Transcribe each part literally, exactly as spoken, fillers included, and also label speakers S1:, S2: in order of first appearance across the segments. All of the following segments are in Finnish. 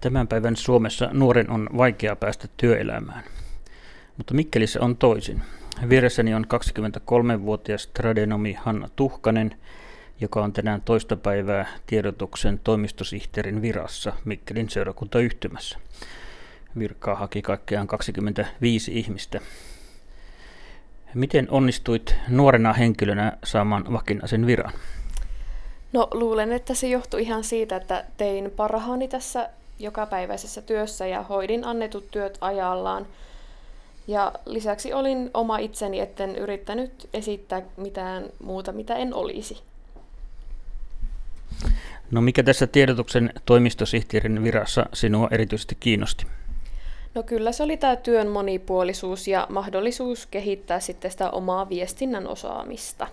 S1: Tämän päivän Suomessa nuoren on vaikea päästä työelämään, mutta Mikkelissä on toisin. Vieressäni on kaksikymmentäkolmevuotias tradenomi Hanna Tuhkanen, joka on tänään toista päivää tiedotuksen toimistosihteerin virassa Mikkelin seurakuntayhtymässä. Virkaa haki kaikkiaan kaksikymmentäviisi ihmistä. Miten onnistuit nuorena henkilönä saamaan vakinaisen viran?
S2: No luulen, että se johtui ihan siitä, että tein parhaani tässä jokapäiväisessä työssä ja hoidin annetut työt ajallaan. Ja lisäksi olin oma itseni, etten yrittänyt esittää mitään muuta, mitä en olisi.
S1: No mikä tässä tiedotuksen toimistosihteerin virassa sinua erityisesti kiinnosti?
S2: No kyllä se oli tämä työn monipuolisuus ja mahdollisuus kehittää sitten sitä omaa viestinnän osaamista.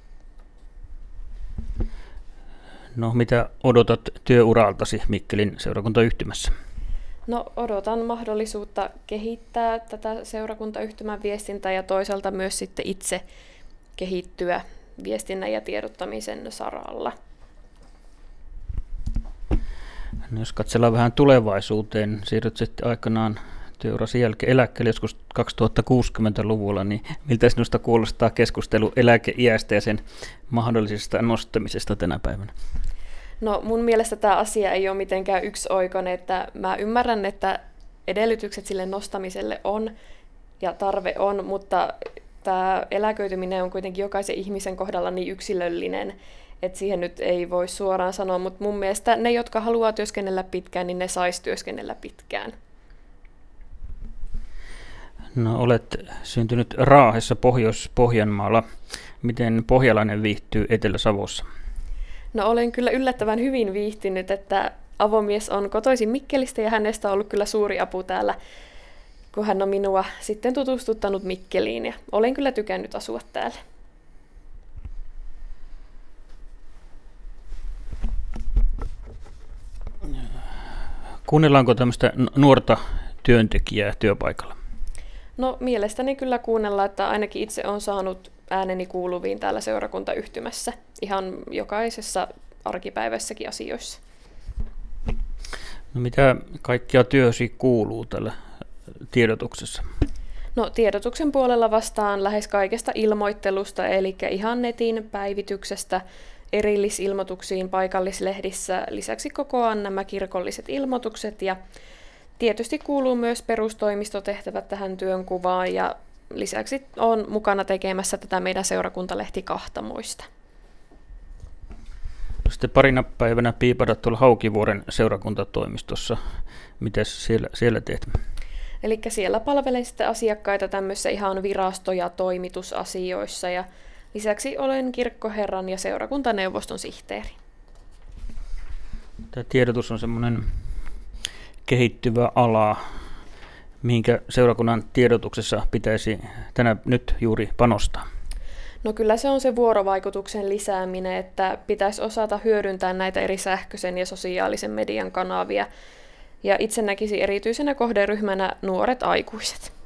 S1: No mitä odotat työuraltasi Mikkelin seurakuntayhtymässä?
S2: No odotan mahdollisuutta kehittää tätä seurakuntayhtymän viestintää ja toisaalta myös sitten itse kehittyä viestinnän ja tiedottamisen saralla.
S1: No jos katsellaan vähän tulevaisuuteen, siirryt sitten aikanaan työurasi jälkeen eläkkeelle joskus kaksituhattakuusikymmentäluvulla, niin miltä sinusta kuulostaa keskustelu eläkeiästä ja sen mahdollisesta nostamisesta tänä päivänä?
S2: No mun mielestä tämä asia ei ole mitenkään yksioikoinen, että mä ymmärrän, että edellytykset sille nostamiselle on ja tarve on, mutta tämä eläköityminen on kuitenkin jokaisen ihmisen kohdalla niin yksilöllinen, että siihen nyt ei voi suoraan sanoa, mutta mun mielestä ne, jotka haluaa työskennellä pitkään, niin ne sais työskennellä pitkään.
S1: No olet syntynyt Raahessa Pohjois-Pohjanmaalla. Miten pohjalainen viihtyy Etelä-Savossa?
S2: No olen kyllä yllättävän hyvin viihtynyt, että avomies on kotoisin Mikkelistä ja hänestä on ollut kyllä suuri apu täällä, kun hän on minua sitten tutustuttanut Mikkeliin ja olen kyllä tykännyt asua täällä.
S1: Kuunnellaanko tämmöistä nuorta työntekijää työpaikalla?
S2: No mielestäni kyllä kuunnellaan, että ainakin itse olen saanut ääneni kuuluviin täällä seurakuntayhtymässä ihan jokaisessa arkipäiväissäkin asioissa.
S1: No mitä kaikkia työsi kuuluu tällä tiedotuksessa?
S2: No tiedotuksen puolella vastaan lähes kaikesta ilmoittelusta, eli ihan netin päivityksestä, erillisilmoituksiin paikallislehdissä, lisäksi kokoan nämä kirkolliset ilmoitukset ja tietysti kuuluu myös perustoimistotehtävät tähän työnkuvaan ja lisäksi olen mukana tekemässä tätä meidän seurakuntalehti Kahtamoista.
S1: Sitten parina päivänä piipadat tuolla Haukivuoren seurakuntatoimistossa. Mites siellä, siellä teet?
S2: Eli siellä palvelen sitten asiakkaita tämmöisissä ihan virasto- ja toimitusasioissa ja lisäksi olen kirkkoherran ja seurakuntaneuvoston sihteeri.
S1: Tämä tiedotus on semmoinen kehittyvä ala, mihinkä seurakunnan tiedotuksessa pitäisi tänä nyt juuri panostaa?
S2: No kyllä se on se vuorovaikutuksen lisääminen, että pitäisi osata hyödyntää näitä eri sähköisen ja sosiaalisen median kanavia. Ja itse näkisin erityisenä kohderyhmänä nuoret aikuiset.